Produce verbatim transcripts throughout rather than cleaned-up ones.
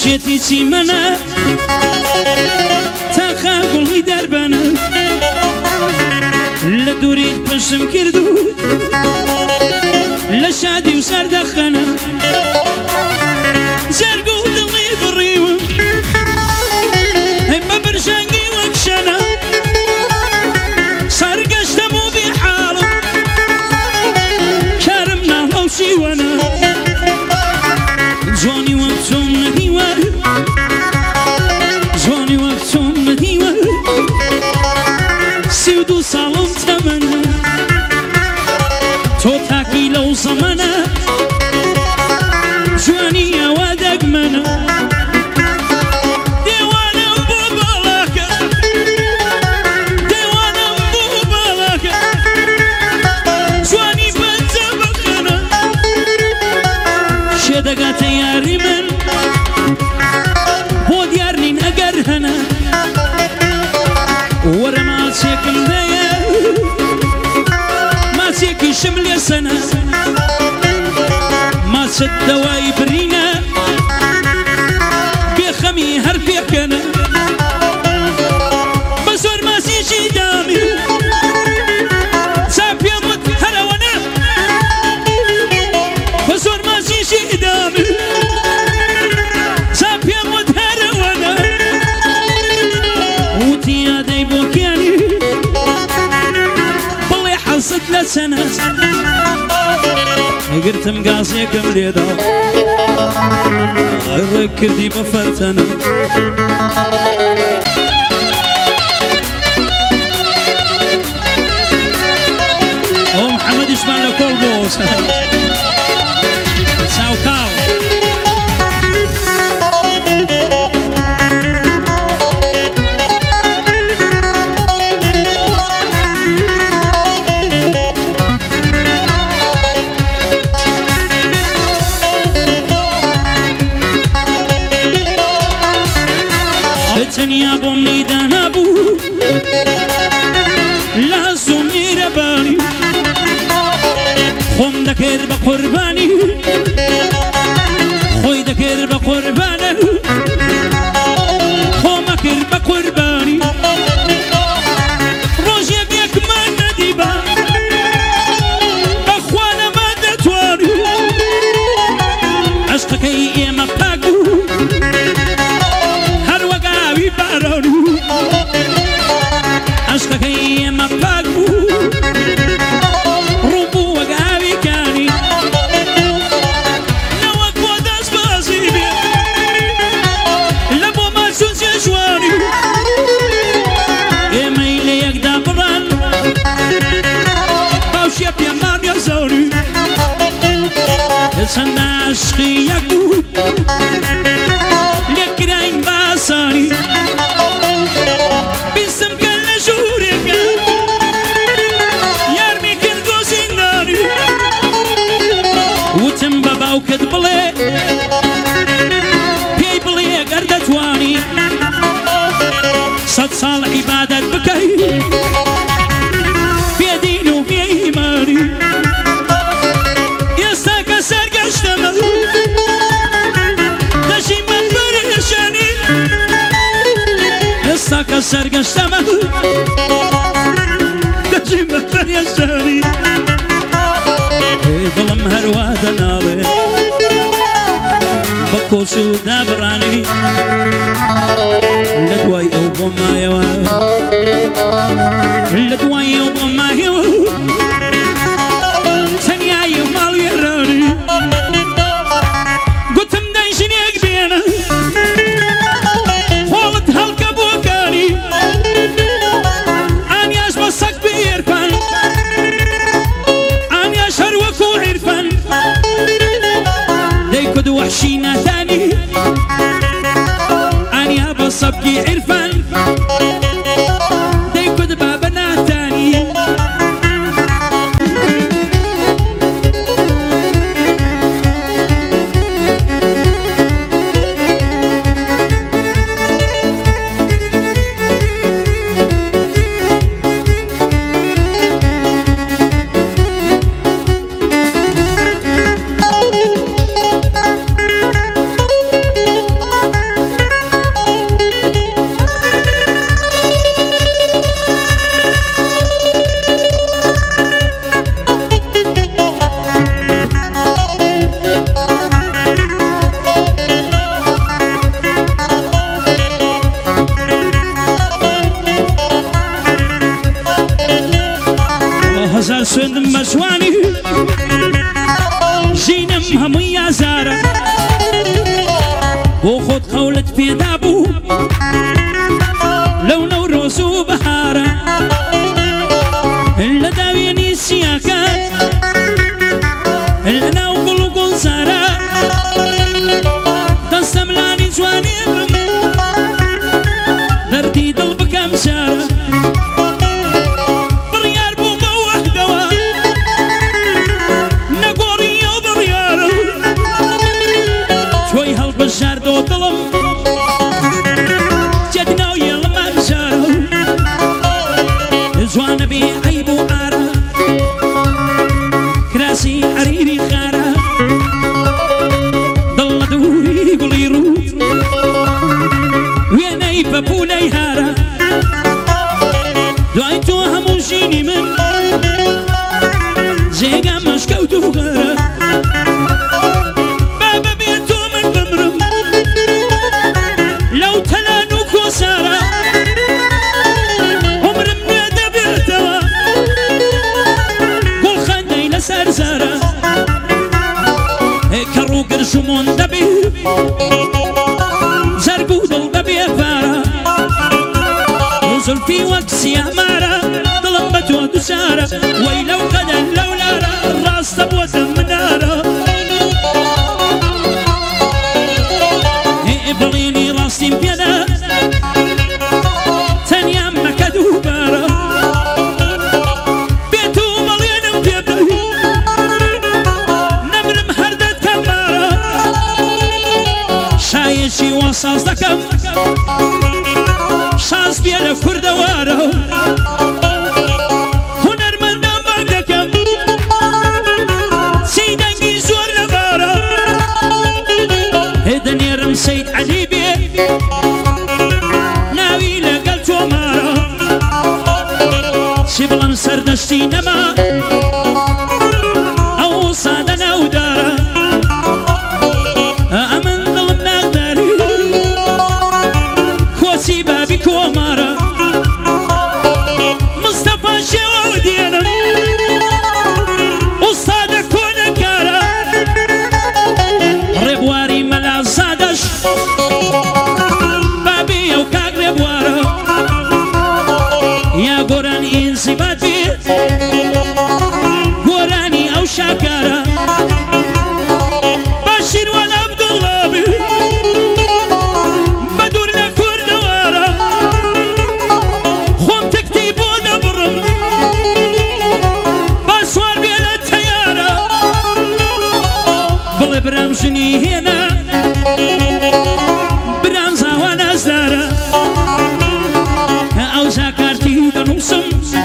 شيتي تيمنا تاخا قلبي دربنا لا دوريد بشم كردو لا شادي وصار دخنا زرقو دلي بريوم هما برشانقي وكشنا صار قشتمو بحاله كرمنا موشي وانا جواني وقتهم نديوه جواني وقتهم نديوه سيودو صالم تمنى تو تاكي لو زمنى جواني يا وادق منى ديوانا مبوبالك ديوانا مبوبالك جواني بنتبقنا شدقات ياري من بود يارنين اگر هنا ورا ما تشكل ديا ما تشكل شمل يا سنة ما تشد دواي برينا بخمي هرفيك انا بزور ما سيجي دامي ساب يموت هروانا بزور ما سيجي دامي ساب يموت هروانا وتيا داي بوكياني بلي حصد لسنة قلت مقاسيك مليدا الركر دي مفتنا او محمد اسمع لك كل بوس ساو كاو يا بومي دانابو لا سوني رباني خم دكر بقرباني خوي دكر بقرباني خمكر بقرباني روجي بيك ما نديبا اخوانا ما دتواني عشقك يا ما باقو عشقك يا مباقو روبو وقاوي كاني نوك وداس بازيبي لبو ما سوسي شواني يا ميلي يقدا بران باوشي يا مان يا زوري سنة عشقي يقو لكراين باساني بسم كل جوريك يارمي كل قوسيناري وتم بابا وكدبلي بي بلي قردتواني صد صال عبادة بكي في دين وفي إيماني يستاك سرق اشتمل دشي من بريشاني يستاك سرق اشتمل دشي من بريشاني ظلم هرواد نالي بكوسو دابراني لدواي او بما يوا لدواي او بما يوا سنيا يمال يراني قلت مدايشني اقبينا قولت هلك بوكاني اني اشبسك بيرفان اني اشهروك وعرفان ديكد وحشينا ثاني اني ابصبكي عرفان ديكد بابنا ثاني هزار سندم مسواني جينم همو يا زارة وخد قولت في دابو لو نوروز وبهارة إلا داويني سياكات إلا ناوقل وقل زارة تستملاني جواني دردي دلبك أمسارة بريار بوما وحدوا نقوري وبريارة شوي هالبشار دو ظلم جدنا ويلا ما مشارة جوانا بي عيب وعارة كراسي عريري خارة ضل دوري قولي روت ويناي بابولاي هارة دعيتو همو جيني من زيقا مشكوتو غارة بابا بيتو من بمرم لو تلانو كوسارة عمرم نادا بيرتوا قول خاندي لسارزارة كرو قرشمون دبي زرقو دل دبي فارة زلفي وكسي أمارة ضلبت ودسارة ويلو قدن لو لارة الراس تبوت منارة إبليني راسي مبينا تانيا مكدو بارة بيتو مليان مبيبي نمرم هردت كمارة شايشي وصاص دكم شانس بيانا كردوارو هنر من دام دكم سيدنجي زور نغارو هدن يرم سيد علي بي ناوي لقلت ومارو شبلن سردشتي نما او صادنا ودارا امن ظلمنا داري كوسي بابي كومارا مصطفى شوودينا وصادة كونكارا ربواري ملا صادش بابي يوكاك ربوارا يا قران إنسي باتي قراني أو شاكارا باشر والعبد الله بي بدورنا كردوارا خون تكتيب ودبرم باسوار بيلا التيارة بل برامجني هنا برامزا وانا زارة أو زاكارتي دنوسم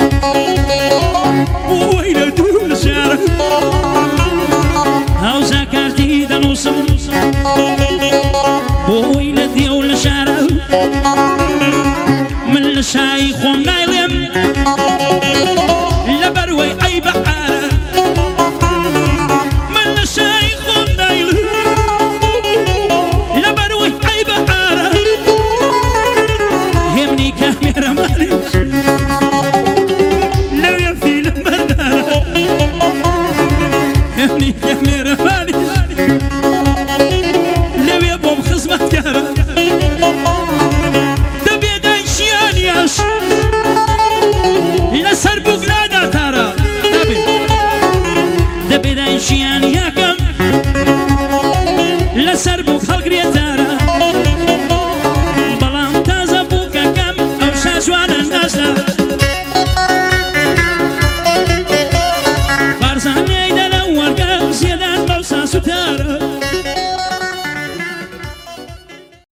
ويلا دول شارة أو زاكارتي دنوسم ويلا ديول شارة من الشايخ ومنايلم لبروي أي بحارة من الشايخ ومنايلم لبروي أي بحارة همني كاميرا